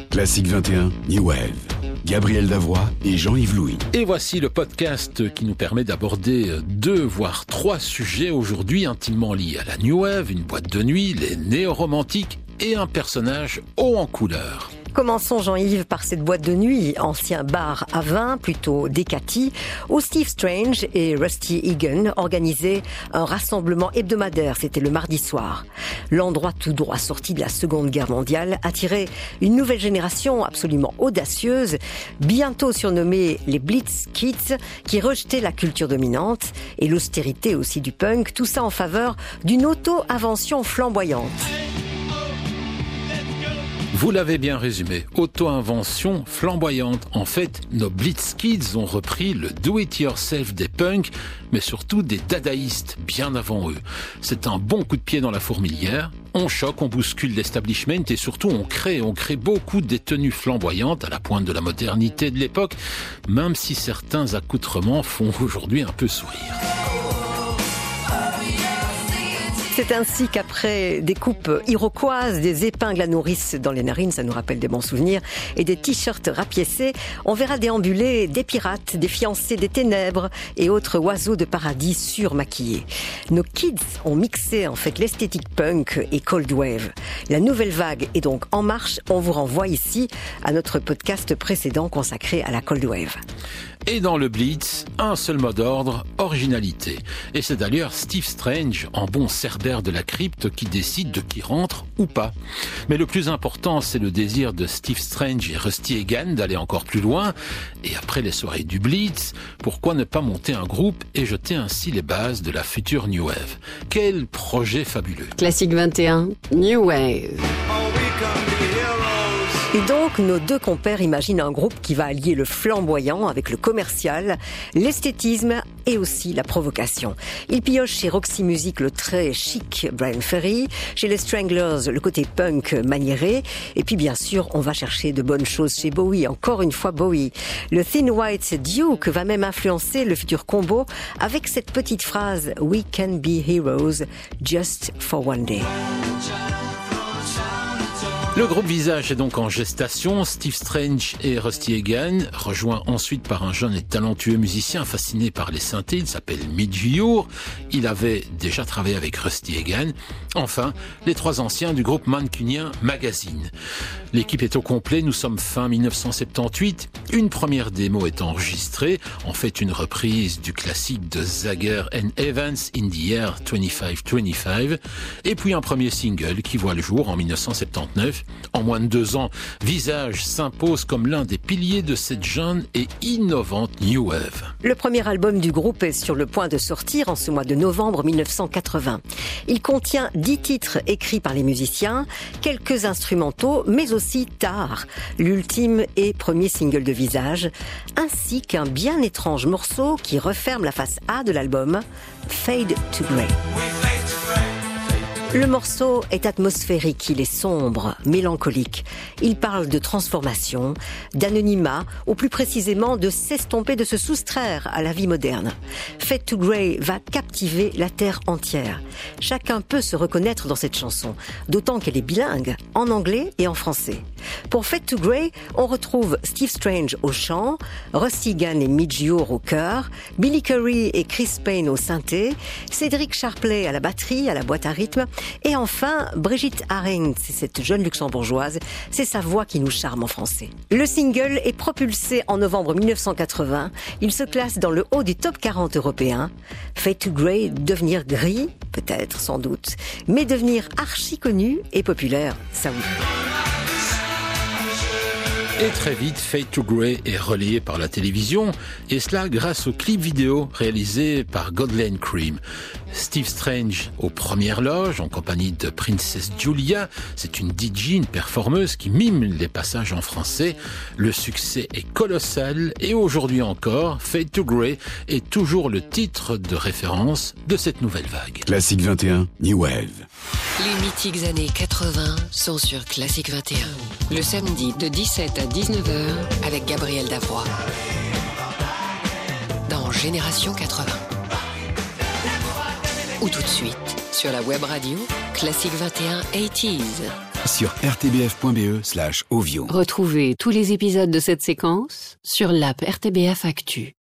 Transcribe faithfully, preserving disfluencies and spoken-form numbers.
Classique vingt et un, New Wave. Gabriel Davoie et Jean-Yves Louis. Et voici le podcast qui nous permet d'aborder deux, voire trois sujets aujourd'hui intimement liés à la New Wave, une boîte de nuit, les néo-romantiques et un personnage haut en couleur. Commençons, Jean-Yves, par cette boîte de nuit, ancien bar à vin, plutôt décati, où Steve Strange et Rusty Egan organisaient un rassemblement hebdomadaire. C'était le mardi soir. L'endroit tout droit sorti de la Seconde Guerre mondiale attirait une nouvelle génération absolument audacieuse, bientôt surnommée les Blitz Kids, qui rejetaient la culture dominante et l'austérité aussi du punk, tout ça en faveur d'une auto-invention flamboyante. Vous l'avez bien résumé, auto-invention flamboyante. En fait, nos Blitz Kids ont repris le do-it-yourself des punks, mais surtout des dadaïstes bien avant eux. C'est un bon coup de pied dans la fourmilière. On choque, on bouscule l'establishment et surtout on crée, on crée beaucoup des tenues flamboyantes à la pointe de la modernité de l'époque, même si certains accoutrements font aujourd'hui un peu sourire. C'est ainsi qu'après des coupes iroquoises, des épingles à nourrice dans les narines, ça nous rappelle des bons souvenirs, et des t-shirts rapiécés, on verra déambuler des pirates, des fiancés des ténèbres et autres oiseaux de paradis surmaquillés. Nos kids ont mixé en fait l'esthétique punk et cold wave. La nouvelle vague est donc en marche. On vous renvoie ici à notre podcast précédent consacré à la cold wave. Et dans le Blitz, un seul mot d'ordre, originalité. Et c'est d'ailleurs Steve Strange, en bon cerbère de la crypte, qui décide de qui rentre ou pas. Mais le plus important, c'est le désir de Steve Strange et Rusty Egan d'aller encore plus loin. Et après les soirées du Blitz, pourquoi ne pas monter un groupe et jeter ainsi les bases de la future New Wave? Quel projet fabuleux! Classique vingt et un, New Wave. Et donc, nos deux compères imaginent un groupe qui va allier le flamboyant avec le commercial, l'esthétisme et aussi la provocation. Ils piochent chez Roxy Music le très chic Bryan Ferry, chez les Stranglers le côté punk maniéré, et puis bien sûr, on va chercher de bonnes choses chez Bowie, encore une fois Bowie. Le Thin White Duke va même influencer le futur combo avec cette petite phrase « We can be heroes just for one day ». Le groupe Visage est donc en gestation. Steve Strange et Rusty Egan, rejoints ensuite par un jeune et talentueux musicien fasciné par les synthés, il s'appelle Midge Ure. Il avait déjà travaillé avec Rusty Egan. Enfin, les trois anciens du groupe mancunien Magazine. L'équipe est au complet, nous sommes fin dix-neuf cent soixante-dix-huit. Une première démo est enregistrée, en fait une reprise du classique de Zager and Evans, In the Year vingt-cinq vingt-cinq. Et puis un premier single qui voit le jour en dix-neuf cent soixante-dix-neuf. En moins de deux ans, Visage s'impose comme l'un des piliers de cette jeune et innovante New Wave. Le premier album du groupe est sur le point de sortir en ce mois de novembre dix-neuf cent quatre-vingts. Il contient dix titres écrits par les musiciens, quelques instrumentaux, mais aussi Tard, l'ultime et premier single de Visage, ainsi qu'un bien étrange morceau qui referme la face A de l'album, Fade to Grey. Le morceau est atmosphérique, il est sombre, mélancolique. Il parle de transformation, d'anonymat, ou plus précisément de s'estomper, de se soustraire à la vie moderne. Fade to Grey va captiver la terre entière. Chacun peut se reconnaître dans cette chanson, d'autant qu'elle est bilingue, en anglais et en français. Pour Fade to Grey, on retrouve Steve Strange au chant, Rusty Egan et Midge Ure au chœur, Billy Currie et Chris Payne au synthé, Cédric Sharpley à la batterie, à la boîte à rythme, et enfin, Brigitte Haring, c'est cette jeune luxembourgeoise, c'est sa voix qui nous charme en français. Le single est propulsé en novembre dix-neuf cent quatre-vingts. Il se classe dans le haut du top quarante européen. Fade to Grey, devenir gris, peut-être, sans doute, mais devenir archi connu et populaire, ça oui. Et très vite, Fade to Grey est relayé par la télévision, et cela grâce au clip vidéo réalisé par Godlane Cream. Steve Strange aux premières loges, en compagnie de Princess Julia. C'est une D J, une performeuse qui mime les passages en français. Le succès est colossal, et aujourd'hui encore, Fade to Grey est toujours le titre de référence de cette nouvelle vague. Classique vingt et un, New Wave. Les mythiques années quatre-vingts sont sur Classique vingt et un. Le samedi de dix-sept à dix-neuf heures avec Gabriel Davoie. Dans Génération quatre-vingts. Ou tout de suite sur la web radio Classique vingt et un eighties. sur rtbf.be slash Ovio. Retrouvez tous les épisodes de cette séquence sur l'app R T B F Actu.